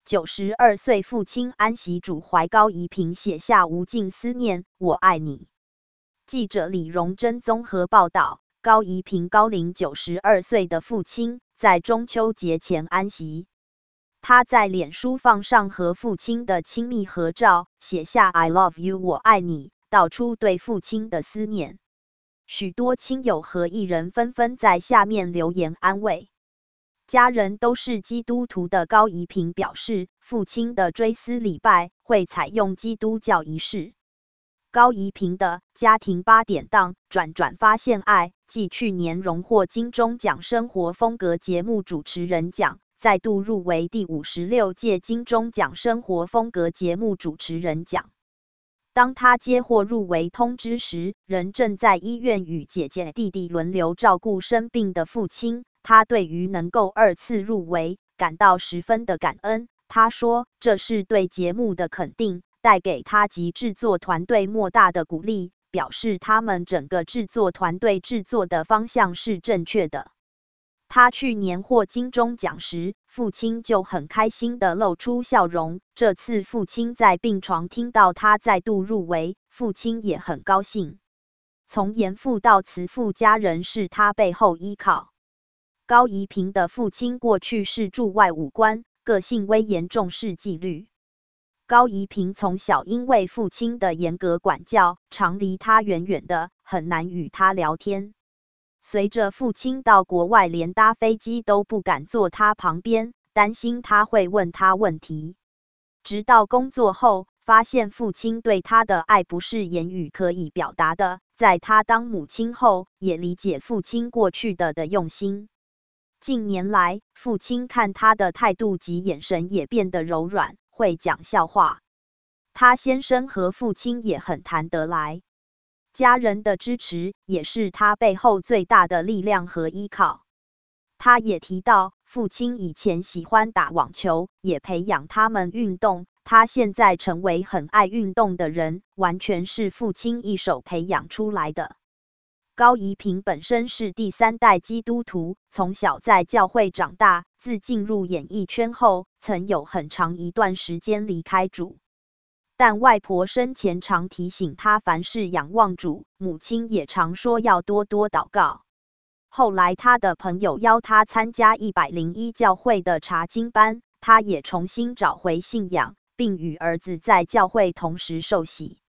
92岁父亲安息主怀高怡平写下无尽思念，我爱你。记者李荣珍综合报道，高怡平高龄92岁的父亲在中秋节前安息。他在脸书放上和父亲的亲密合照，写下 I love you 我爱你，道出对父亲的思念。许多亲友和艺人纷纷在下面留言安慰。家人都是基督徒的高怡平表示，父亲的追思礼拜会采用基督教仪式。高怡平的家庭8点档转发现爱，继去年荣获金钟奖生活风格节目主持人奖，再度入围第56届金钟奖生活风格节目主持人奖。当他接获入围通知时，仍正在医院与姐姐弟弟轮流照顾生病的父亲。他对于能够2次入围感到十分的感恩。他说，这是对节目的肯定，带给他及制作团队莫大的鼓励，表示他们整个制作团队制作的方向是正确的。他去年获金钟奖时，父亲就很开心地露出笑容。这次父亲在病床听到他再度入围，父亲也很高兴。从严父到慈父，家人是他背后依靠。高怡平的父亲过去是驻外武官，个性威严，重视纪律。高怡平从小因为父亲的严格管教，常离他远远的，很难与他聊天。随着父亲到国外，连搭飞机都不敢坐他旁边，担心他会问他问题。直到工作后，发现父亲对他的爱不是言语可以表达的。在他当母亲后，也理解父亲过去的用心。近年来，父亲看他的态度及眼神也变得柔软，会讲笑话。他先生和父亲也很谈得来。家人的支持也是他背后最大的力量和依靠。他也提到，父亲以前喜欢打网球，也培养他们运动。他现在成为很爱运动的人，完全是父亲一手培养出来的。高怡平本身是第3代基督徒，从小在教会长大，自进入演艺圈后，曾有很长一段时间离开主。但外婆生前常提醒他凡事仰望主，母亲也常说要多多祷告。后来他的朋友邀他参加101教会的查经班，他也重新找回信仰，并与儿子在教会同时受洗。